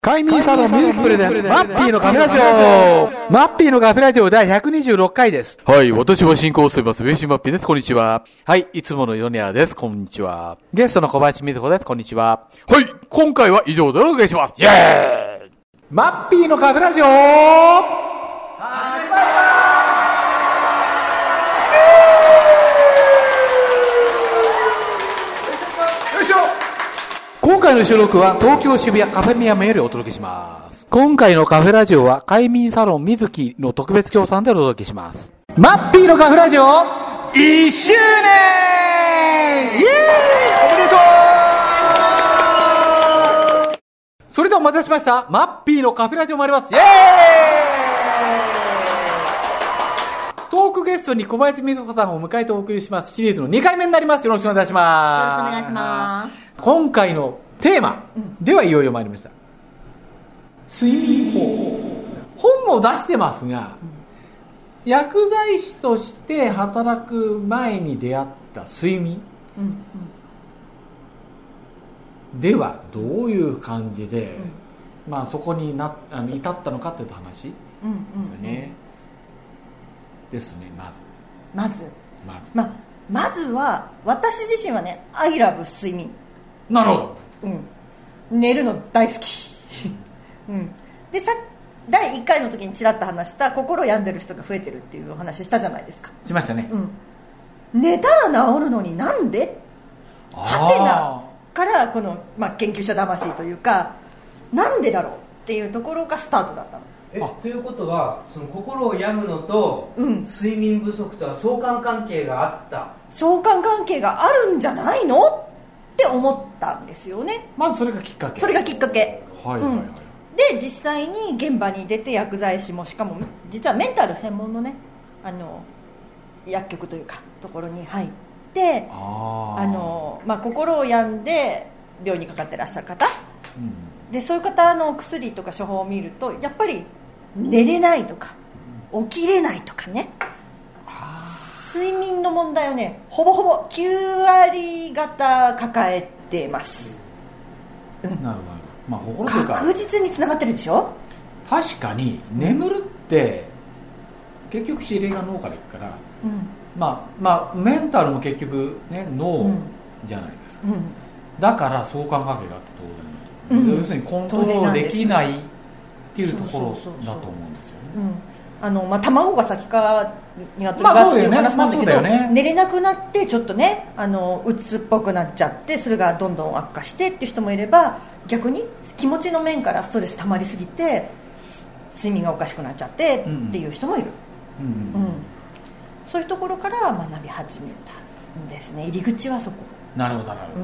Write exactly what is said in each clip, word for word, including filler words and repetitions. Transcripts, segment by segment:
快眠サロンミュージックプレゼンツマッピーのカフェラジオ。マッピーのカフェラジオ第ひゃくにじゅうろっかいです。はい、私は進行をしていますベーシンマッピーです。こんにちは。はい、いつものヨネアです。こんにちは。ゲストの小林瑞子です。こんにちは。はい、今回は以上でお願いします。イェーイ。マッピーのカフェラジオ始まります。よいしょ。今回の収録は東京渋谷カフェミヤマよりお届けします。今回のカフェラジオは快眠サロン水木の特別協賛でお届けします。マッピーのカフェラジオいっしゅうねんイエーイおめでとう。それではお待たせしました。マッピーのカフェラジオもあります。イエーイ。トークゲストに小林瑞子さんを迎えてお送りしますシリーズのにかいめになります。よろしくお願いします。 よろしくお願いします。 今回のテーマではいよいよ参りました。睡眠法。本も出してますが、薬剤師として働く前に出会った睡眠、うんうん、ではどういう感じで、うん、まあそこになあの至ったのかという話ですよね。うんうんうん、ですね。まずまずまず、 ま、まずは私自身はね、アイラブ睡眠。 なるほど。 うん、寝るの大好き。うん、でさだいいっかいの時にちらっと話した心病んでる人が増えてるっていうお話したじゃないですか。 しましたね。 うん、寝たら治るのになんではてなからこの、まあ、研究者魂というかなんでだろうっていうところがスタートだったの。 えということはその心を病むのと、うん、睡眠不足とは相関関係があった。 相関関係があるんじゃないのって思ったんですよね。 まずそれがきっかけ。 それがきっかけ。 はいはいはい。うん、 で実際に現場に出て薬剤師もしかも実はメンタル専門のねあの薬局というかところに入ってああの、まあ、心を病んで病にかかってらっしゃる方、うん、でそういう方の薬とか処方を見るとやっぱり寝れないとか起きれないとかね、睡眠の問題をねほぼほぼきゅうわり方抱えてます。 うん、なるほど。まあ、心というか確実につながってるでしょ。 確かに眠るって結局指令が脳からいくから、うん、まあまあメンタルも結局ね脳じゃないですか、うん、だから相関関係があって当然、うん、要するにコントロールできないっていうところだと思うんですよね。 あのまあ、卵が先か鶏かっていう話なんだけど、まあねまあね、寝れなくなってちょっとねあのうつっぽくなっちゃってそれがどんどん悪化してっていう人もいれば逆に気持ちの面からストレス溜まりすぎて睡眠がおかしくなっちゃってっていう人もいる、うんうんうん、そういうところから学び始めたんですね。入り口はそこ。 なるほどなるほど、うん、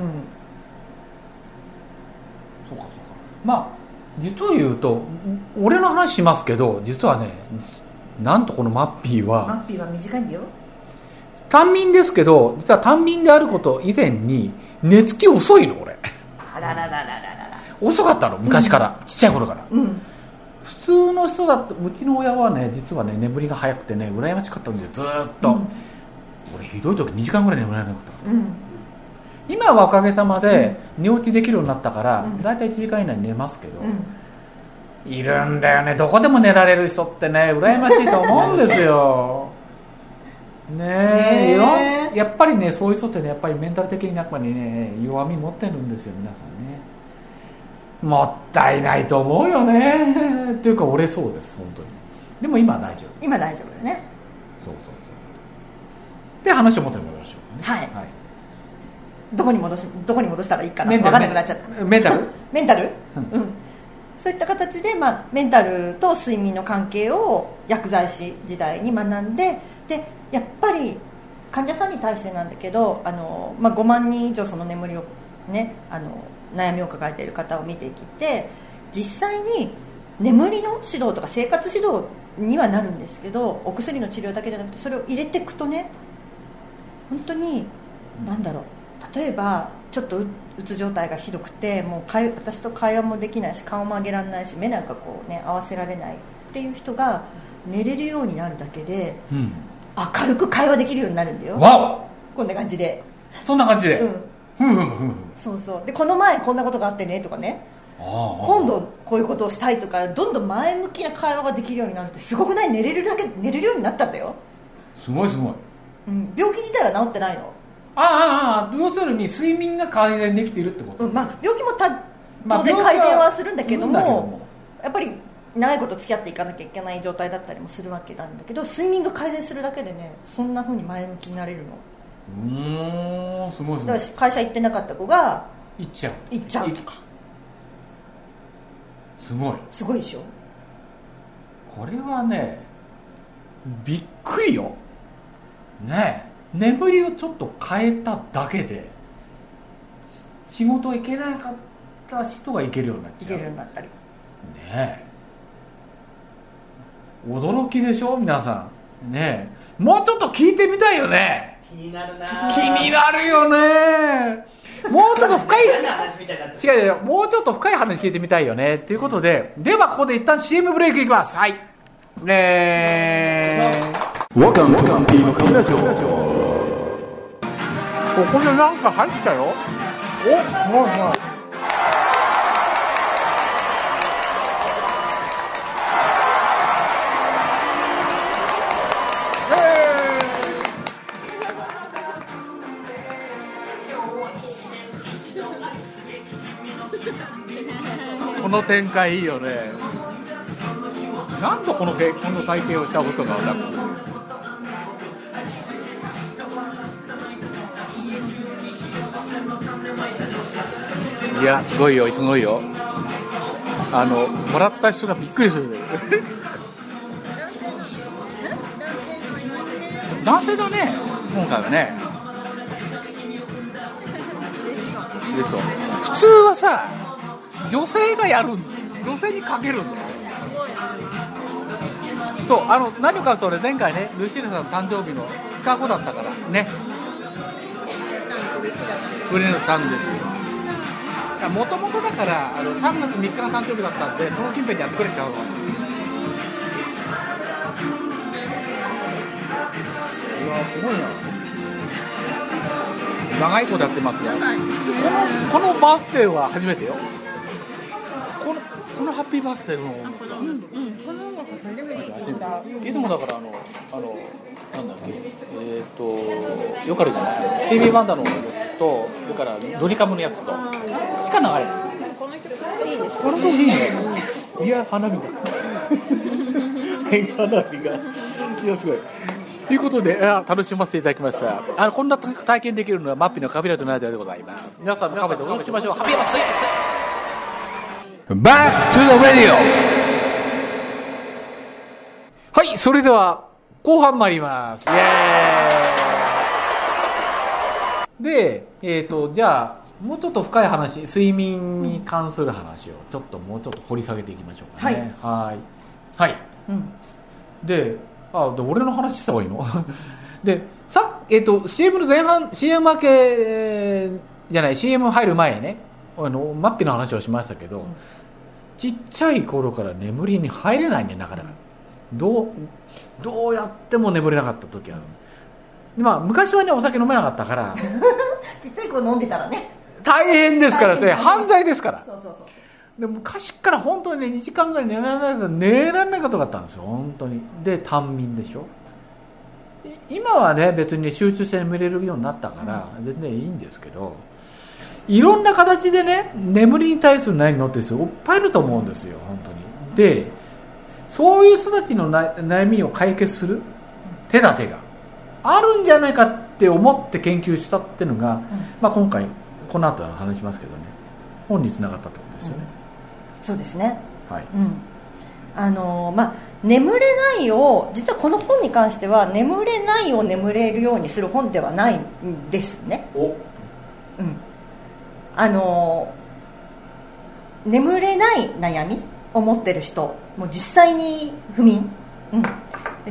そうかそうか。まあ実を言うと俺の話しますけど実はねなんとこのマッピーはマッピーは短いんだよ。 短眠ですけど実は短眠であること以前に寝つき遅いの俺。 あららららららら遅かったの昔から、うん、ちっちゃい頃から、うん、普通の人だとうちの親はね実はね眠りが早くてね羨ましかったんでずーっと、うん、俺ひどい時にじかんぐらい眠れなかった、うん、今はおかげさまで寝落ちできるようになったから、うん、だいたいいちじかん以内に寝ますけど、うん、いるんだよねどこでも寝られる人ってね羨ましいと思うんですよねえ、やっぱりねそういう人ってねやっぱりメンタル的にやっぱりね弱み持ってるんですよ皆さんね。もったいないと思うよねっていうか俺そうです本当に。でも今は大丈夫。 今大丈夫だね。 そうそうそうで話を元に戻りましょうかね。 はい、はい、どこに戻しどこに戻したらいいかな分からなくなっちゃった。 メンタルメンタル、うん、うん、そういった形で、まあ、メンタルと睡眠の関係を薬剤師時代に学んででやっぱり患者さんに対してなんだけどあの、まあ、ごまんにん以上その眠りをねあの悩みを抱えている方を見てきて実際に眠りの指導とか生活指導にはなるんですけどお薬の治療だけじゃなくてそれを入れていくとね本当に何だろう例えばちょっとうつ状態がひどくてもう会私と会話もできないし顔も上げられないし目なんかこうね合わせられないっていう人が寝れるようになるだけで、うん、明るく会話できるようになるんだよ。 わおこんな感じでそんな感じで、うん、ふんふんふんそうそうでこの前こんなことがあってねとかね今度こういうことをしたいとかどんどん前向きな会話ができるようになるってすごくない？寝れるだけ寝れるようになったんだよ。 すごいすごい、 うん、病気自体は治ってないの。 ああ、要するに睡眠が改善できているってこと、 うん、まあ、病気もた当然改善はするんだけども、まあ、けどもやっぱり長いこと付き合っていかなきゃいけない状態だったりもするわけなんだけど、睡眠が改善するだけでね、そんな風に前向きになれるの。 うーん、すごいすごい。 だから会社行ってなかった子が行っちゃう行っちゃうとか。 すごいすごいでしょ。 これはね、びっくりよね。え、眠りをちょっと変えただけで仕事行けなかった人が行けるようになっちゃう。 行けるようになったりねえ、驚きでしょ皆さんね。え、もうちょっと聞いてみたいよね。 気になるな。 気になるよね。もうちょっと深い違う違う、もうちょっと深い話聞いてみたいよねということで、ではここで一旦 シーエム ブレイクいきます。はい、えー、Welcome to ピーのカメラショー。ここでなんか入ったよ。お、もうもうこの展開いいよね。なんとこのこの体験をしたことが私。いや、すごいよ、すごいよ。あの、もらった人がびっくりする。男性だね、今回はね。でそう、普通はさ、女性がやる、女性にかけるんだよ。そう、あの何かそれ前回ね、ルシールさんの誕生日のふつかごだったからね。ブレのさんですよ。もともとだからあのさんがつみっかの誕生日だったんで、その近辺でやってくれちゃうの。いやすごいな。長いことやってますよ。このこのバースデーは初めてよ。このこのハッピーバースデーの、うんうん、この音楽初めて聞いた。いつもだからあのあのなんだっけ、えっ、ー、とよくあるじゃない、スティービー・ワンダーのやつと、それからドリカムのやつとしか流れない。 この曲いいですね。 この曲いいね。いや花火が花火がいやすごい。ということで、楽しませていただきました。あのこんな体験できるのはマッピーのカフェライトならではでございます。皆さんカフェで踊ってみましょう。ハッピーバースデー。バックトゥザラディオ。はい、それでは後半参ります。イエーイ。で、えーと、じゃあもうちょっと深い話、睡眠に関する話をちょっともうちょっと掘り下げていきましょうかね。はい。はい。はい、うん、で、あ、で俺の話した方がいいので、さえっ、ー、と シーエム の前半 シーエム 明け、えー、じゃない シーエム 入る前ね、あのマッピーの話をしましたけど、うん、ちっちゃい頃から眠りに入れないね、なかなか。どうどうやっても眠れなかった時ある。で、まあ、昔はねお酒飲めなかったからちっちゃい子飲んでたらね大変ですから、それ犯罪ですから。 そうそうそう。 で昔から本当にねにじかんぐらい寝られない寝られないことがあったんですよ、本当に。で短眠でしょ。今はね別に集中して眠れるようになったから全然いいんですけど、いろんな形でね眠りに対する悩みのって人いっぱいいると思うんですよ、本当に。でそういう人たちの悩みを解決する手立てがあるんじゃないかって思って研究したっていうのが、うん、まあ、今回この後話しますけどね、本につながったってことですよね、 うん、そうですね、 はい、 うん、あのー、まあ眠れないを、実はこの本に関しては眠れないを眠れるようにする本ではないんですね。お、うん、あのー、眠れない悩みを持ってる人もう実際に不眠、うん、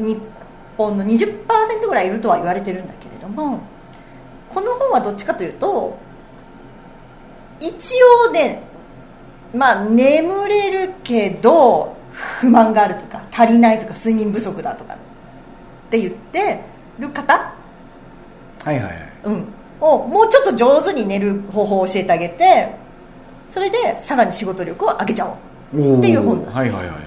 日本の にじゅっパーセント ぐらいいるとは言われてるんだけれども、この本はどっちかというと一応ね、まあ眠れるけど不満があるとか足りないとか睡眠不足だとかって言ってる方、 はいはいはい、 うん、をもうちょっと上手に寝る方法を教えてあげて、 それでさらに仕事力を上げちゃおうっていう本なんです。 はいはいはい、うんうん、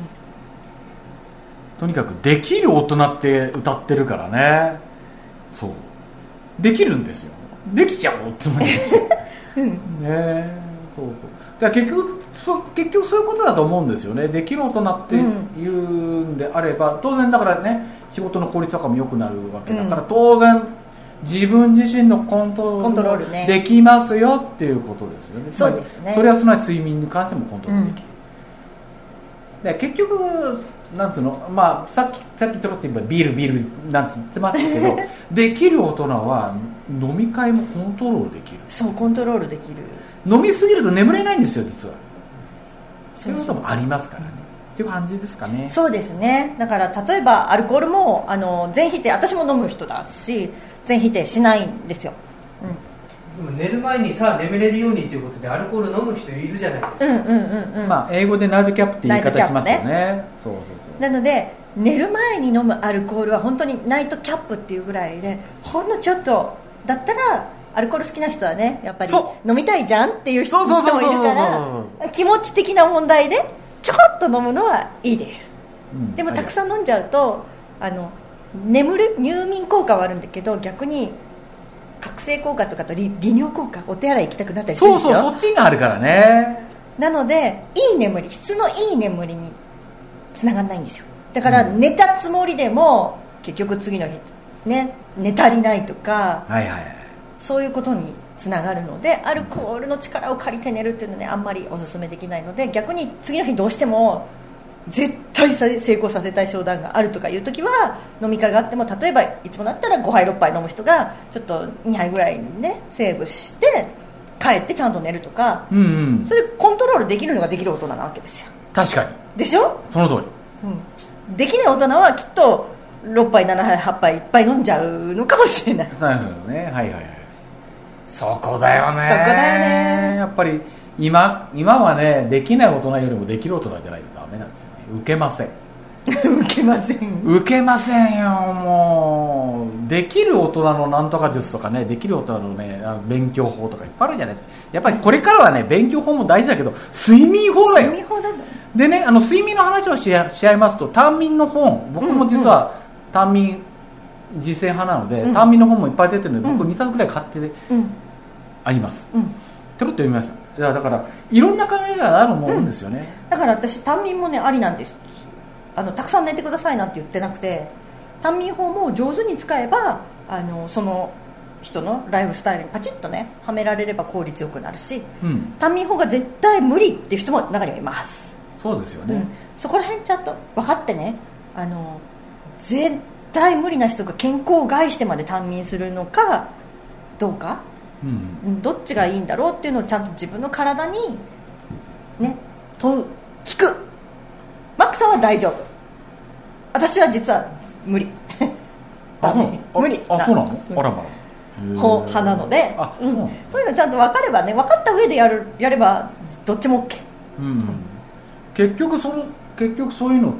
とにかくできる大人って歌ってるからね。そうできるんですよ。できちゃおうって思いますよ、うん、ねそうそうじゃあ結局そ結局そういうことだと思うんですよね。できる大人っていうんであれば、うん、当然だからね仕事の効率とかも良くなるわけだから、うん、当然自分自身のコントロールもできますよっていうことですよね。 そうですね。 それはすなわち睡眠に関してもコントロールできる、うん、で結局なんつうの、まあ、さっきさっきちょろっと言えばビールビールなんつってましたけどできる大人は飲み会もコントロールできる。 そうコントロールできる。 飲みすぎると眠れないんですよ実は。そういうこともありますからねっていう感じですかね。 そうですね。だから例えばアルコールもあの全否定、私も飲む人だし全否定しないんですよ、 うん、でも寝る前にさ眠れるようにということでアルコール飲む人いるじゃないですか。 うんうんうんうん、 まあ、英語でナイトキャップって言い方しますよ ね, ねそうそうそう。 なので寝る前に飲むアルコールは本当にナイトキャップっていうぐらいで、ほんのちょっとだったらアルコール好きな人はねやっぱり飲みたいじゃんっていう人もいるから気持ち的な問題でちょこっと飲むのはいいです、うん、でもたくさん飲んじゃうとあの眠る入眠効果はあるんだけど逆に覚醒効果とかと 利, 利尿効果お手洗い行きたくなったりするでしょ。 そうそうそっちがあるからね。 なのでいい眠り質のいい眠りにつながらないんですよ。だから寝たつもりでも、うん、結局次の日、ね、寝足りないとか、 はいはいはい、そういうことにつながるのでアルコールの力を借りて寝るっていうのは、ね、あんまりおすすめできないので逆に次の日どうしても絶対成功させたい商談があるとかいう時は飲み会があっても例えばいつもだったらごはいろっぱい飲む人がちょっとにはいぐらいにねセーブして帰ってちゃんと寝るとか、うんうん、それコントロールできるのができる大人なわけですよ。 確かにでしょ。 その通り、 うん、できない大人はきっとろっぱいななはいはっぱいいっぱい飲んじゃうのかもしれない。 なるほどね。はいはいはい。そこだよね。 そこだよね。 やっぱり 今, 今はねできない大人よりもできる大人じゃないとダメなんですよね。受けません受けません受けませんよ。もうできる大人のなんとか術とかね、できる大人のね勉強法とかいっぱいあるじゃないですか。やっぱりこれからはね勉強法も大事だけど睡眠法だよ。 睡眠法なんだ。 でね、あの睡眠の話をしし合いますと短眠の本、僕も実は短眠実践派なので、うん、短眠の本もいっぱい出てるので、うん、僕にさつぐらい買ってあります、うん、ちょろっと読みました。だからいろんな考えがあると思うんですよね、 うん、だから私短眠もねありなんです。あのたくさん寝てくださいなんて言ってなくて、短眠法も上手に使えばあのその人のライフスタイルにパチッとねはめられれば効率よくなるし、うん、短眠法が絶対無理っていう人も中にはいます。 そうですよね、うん、そこら辺ちゃんと分かってね、あの絶対無理な人が健康を害してまで短眠するのかどうか、うん、どっちがいいんだろうっていうのをちゃんと自分の体にね問う聞く。マックさんは大丈夫。私は実は無理あ無理あそうなの、うん、あらまら派なので、うん、そういうのちゃんと分かればね、分かった上でやるやればどっちも OK、うん、 結局その結局そういうのって、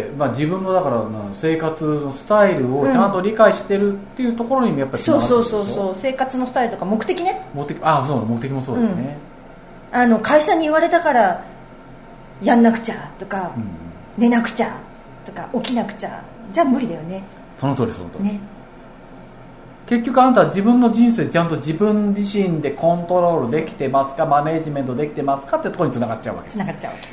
まあ、自分のだから生活のスタイルをちゃんと理解してるっていうところにもやっぱりつながるんですよ、 そうそうそうそう、生活のスタイルとか目的ね。 目的、あそう目的もそうですね、 うん、あの会社に言われたからやんなくちゃとか、うん、寝なくちゃとか起きなくちゃじゃ無理だよね。 その通りその通り、ね、結局あなたは自分の人生ちゃんと自分自身でコントロールできてますか、マネージメントできてますかってところにつながっちゃうわけです。 つながっちゃうわけ。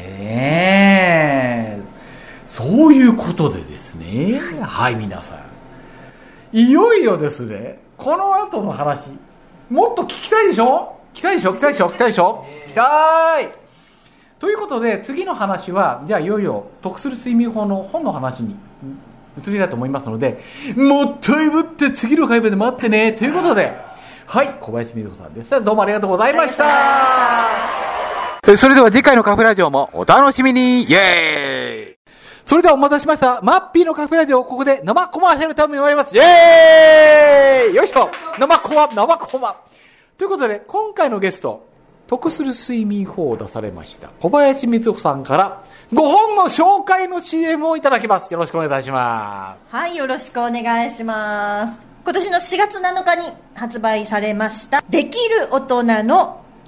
えー、そういうことでですね、はい、はい、皆さんいよいよですね、この後の話もっと聞きたいでしょ聞きたいでしょ聞きたいでしょ聞きたいでしょ聞きたいということで次の話はじゃあいよいよ得する睡眠法の本の話に移りたいと思いますので、もったいぶって次の回まで待ってねということで、はい、小林美穂さんです。どうもありがとうございました。それでは次回のカフェラジオもお楽しみに。イエーイ。それではお待たせしました。マッピーのカフェラジオ、ここで生コマーシャルタイムに参ります。イエーイ。よいしょ。生コマ、生コマ。ということで、今回のゲスト、得する睡眠法を出されました小林光穂さんからごほんの紹介の シーエム をいただきます。よろしくお願いいたします。 はい、よろしくお願いします。今年のしがつなのかに発売されましたできる大人の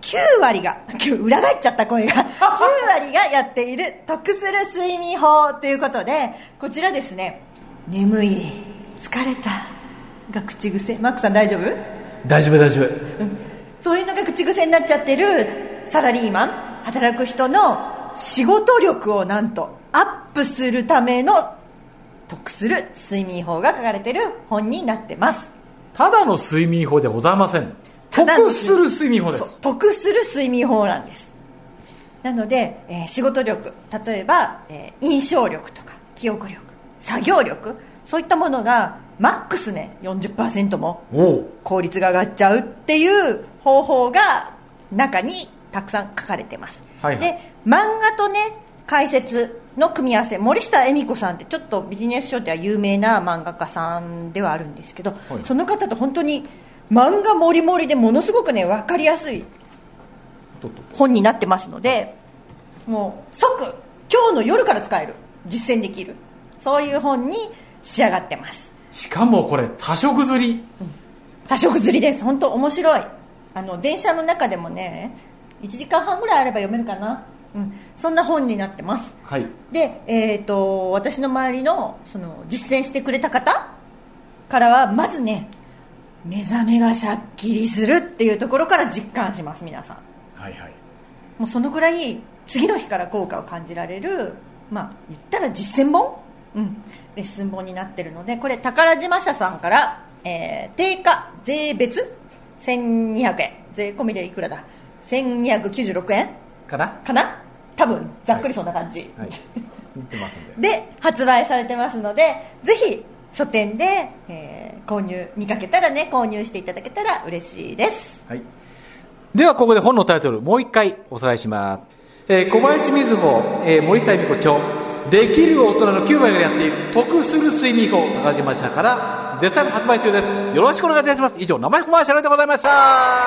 きゅうわりが裏返っちゃった声がきゅうわりがやっている得する睡眠法ということで、こちらですね、眠い、疲れたが口癖。マックさん大丈夫？ 大丈夫大丈夫、 うん、そういうのが口癖になっちゃってるサラリーマン、働く人の仕事力をなんとアップするための得する睡眠法が書かれている本になってます。 ただの睡眠法ではございません。得する睡眠法です。 得する睡眠法なんです。なので、えー、仕事力、例えば、えー、印象力とか記憶力、作業力、そういったものがマックスね よんじゅっパーセント も効率が上がっちゃうっていう方法が中にたくさん書かれてます、はいはい、で漫画とね解説の組み合わせ、森下恵美子さんってちょっとビジネス書では有名な漫画家さんではあるんですけど、はい、その方と本当に漫画もりもりでものすごくね分かりやすい本になってますので、もう即今日の夜から使える、実践できる、そういう本に仕上がってます。 しかもこれ多色刷り、うん、 多色刷りです。本当面白い。あの電車の中でもねいちじかんはんぐらいあれば読めるかな、うん、そんな本になってます、 はい、 で、えーと、私の周り の, その実践してくれた方からはまずね、目覚めがしゃっきりするっていうところから実感します。皆さん、 はいはい、 もうそのくらい次の日から効果を感じられる、まあ言ったら実践本、うん、レッスン本になってるので、これ宝島社さんから、えー、定価税別せんにひゃくえん、税込みでいくらだ、せんにひゃくきゅうじゅうろくえんかなかな、多分ざっくりそんな感じ、 はいはい、見てますんでで発売されてますので、ぜひ書店で、えー、購入見かけたらね、購入していただけたら嬉しいです、 はい、ではここで本のタイトルもう一回おさらいします。えー、小林瑞穂、えー、森下恵美子著、できる大人のきゅうわりがやっている得する睡眠法、高島社から絶賛発売中です。よろしくお願いいたします。以上、生コマーシャルでございました。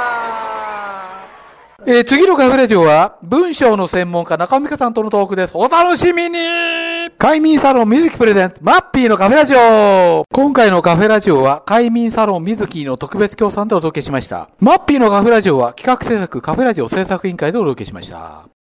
えー、次のカフェラジオは文章の専門家中美香さんとのトークです。お楽しみに。快眠サロン水木プレゼンツマッピーのカフェラジオ。今回のカフェラジオは快眠サロン水木の特別協賛でお届けしました。マッピーのカフェラジオは企画制作カフェラジオ制作委員会でお届けしました。